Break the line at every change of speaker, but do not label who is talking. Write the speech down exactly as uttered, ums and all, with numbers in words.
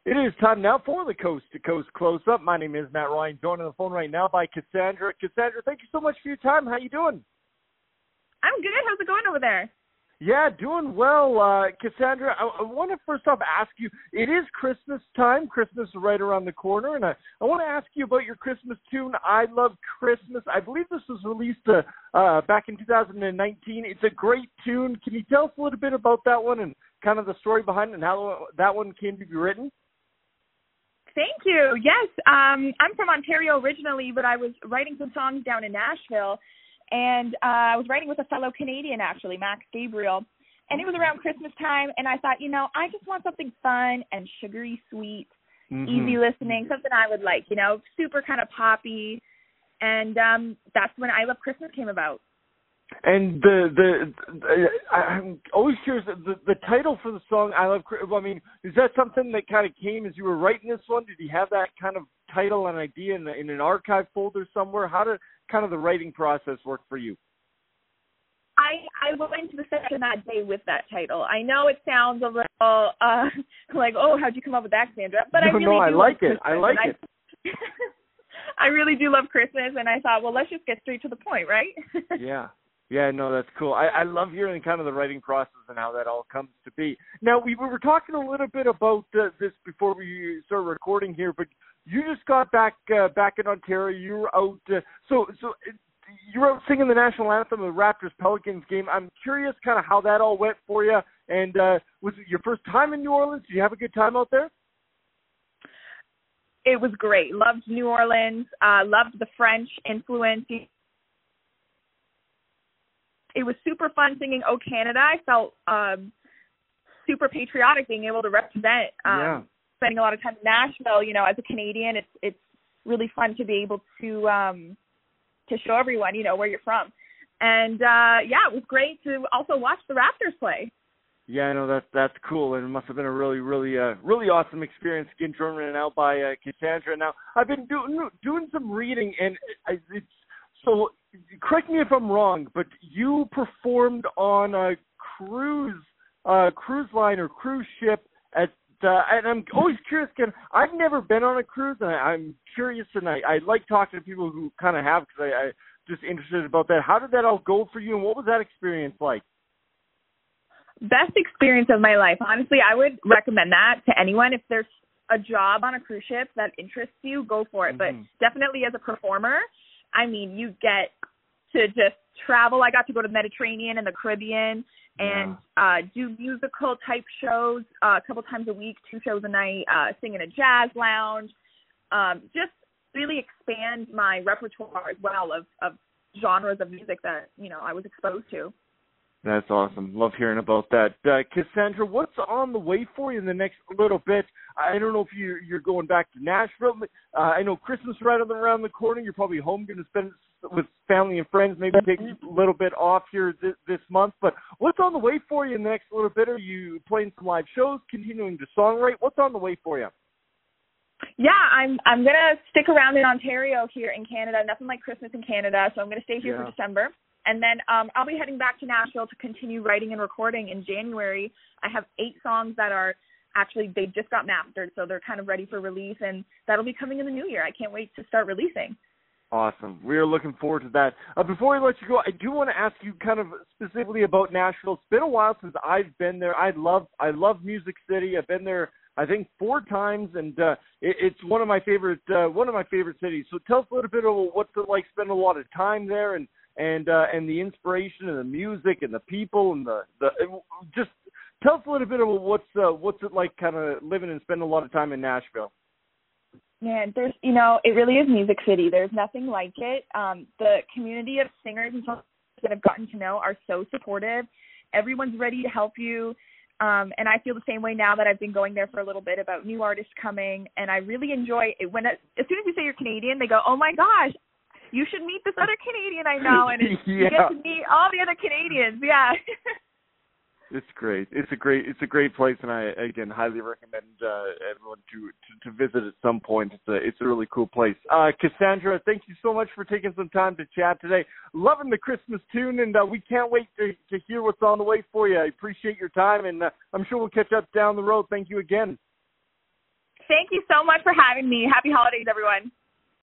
It is time now for the Coast to Coast Close-Up. My name is Matt Ryan, joined on the phone right now by Cassandra. Cassandra, thank you so much for your time. How you doing?
I'm good. How's it going over there?
Yeah, doing well. Uh, Cassandra, I, I want to first off ask you, it is Christmas time. Christmas is right around the corner, and I, I want to ask you about your Christmas tune, I Love Christmas. I believe this was released uh, uh, back in two thousand nineteen. It's a great tune. Can you tell us a little bit about that one and kind of the story behind it and how that one came to be written?
Thank you. Yes, um, I'm from Ontario originally, but I was writing some songs down in Nashville, and uh, I was writing with a fellow Canadian, actually, Max Gabriel, and it was around Christmas time, and I thought, you know, I just want something fun and sugary sweet, mm-hmm. easy listening, something I would like, you know, super kind of poppy, and um, that's when I Love Christmas came about.
And the the, the I'm always curious, the the title for the song I Love Christmas, I mean, is that something that kind of came as you were writing this one? Did you have that kind of title and idea in, in an archive folder somewhere? How did kind of the writing process work for you?
I, I went into the session that day with that title. I know it sounds a little uh, like, oh, how'd you come up with that, Sandra? But
no,
I really
no,
do
I like
love
it. I like it.
I, I really do love Christmas, and I thought, well, let's just get straight to the point, right?
Yeah. Yeah, no, that's cool. I, I love hearing kind of the writing process and how that all comes to be. Now, we were talking a little bit about uh, this before we started recording here, but you just got back uh, back in Ontario. You were out, uh, so so you were out singing the national anthem of the Raptors Pelicans game. I'm curious, kind of how that all went for you. And uh, was it your first time in New Orleans? Did you have a good time out there?
It was great. Loved New Orleans. Uh, loved the French influence. It was super fun singing "Oh Canada." I felt um, super patriotic being able to represent. Um,
yeah.
Spending a lot of time in Nashville, you know, as a Canadian, it's it's really fun to be able to um, to show everyone, you know, where you're from. And uh, yeah, it was great to also watch the Raptors play.
Yeah, I know that's that's cool, and it must have been a really, really, uh, really awesome experience getting journeyed out by uh, Cassandra. Now, I've been doing doing some reading, and it's so. Correct me if I'm wrong, but you performed on a cruise, uh, cruise line or cruise ship at, uh, and I'm always curious, Ken, I've never been on a cruise, and I, I'm curious, and I, I like talking to people who kind of have, because I, I just interested about that. How did that all go for you, and what was that experience like?
Best experience of my life. Honestly, I would recommend that to anyone. If there's a job on a cruise ship that interests you, go for it. Mm-hmm. But definitely as a performer, I mean, you get to just travel. I got to go to the Mediterranean and the Caribbean and yeah. uh, do musical type shows uh, a couple times a week, two shows a night, uh, sing in a jazz lounge, um, just really expand my repertoire as well of, of genres of music that, you know, I was exposed to.
That's awesome. Love hearing about that. Uh, Cassandra, what's on the way for you in the next little bit? I don't know if you're, you're going back to Nashville. Uh, I know Christmas right around the corner. You're probably home going to spend it with family and friends, maybe take a little bit off here this, this month. But what's on the way for you in the next little bit? Are you playing some live shows, continuing to songwrite? What's on the way for you?
Yeah, I'm I'm going to stick around in Ontario here in Canada. Nothing like Christmas in Canada, so I'm going to stay here yeah. for December. And then um, I'll be heading back to Nashville to continue writing and recording in January. I have eight songs that are actually, they just got mastered, so they're kind of ready for release, and that'll be coming in the new year. I can't wait to start releasing.
Awesome. We are looking forward to that. Uh, before we let you go, I do want to ask you kind of specifically about Nashville. It's been a while since I've been there. I love I love Music City. I've been there, I think, four times, and uh, it, it's one of my favorite uh, one of my favorite cities. So tell us a little bit about what's it like spending a lot of time there, and and uh, and the inspiration and the music and the people and the, the just tell us a little bit about what's uh, what's it like kind of living and spending a lot of time in Nashville.
Man, there's, you know, it really is Music City. There's nothing like it. Um, the community of singers and songs that I've gotten to know are so supportive. Everyone's ready to help you. Um, and I feel the same way now that I've been going there for a little bit about new artists coming. And I really enjoy it. When it, as soon as you say you're Canadian, they go, oh, my gosh, you should meet this other Canadian I know. And it, yeah. you get to meet all the other Canadians. Yeah.
It's great. It's a great. It's a great place, and I again highly recommend uh, everyone to, to to visit at some point. It's a it's a really cool place. Uh, Cassandra, thank you so much for taking some time to chat today. Loving the Christmas tune, and uh, we can't wait to to hear what's on the way for you. I appreciate your time, and uh, I'm sure we'll catch up down the road. Thank you again.
Thank you so much for having me. Happy holidays, everyone.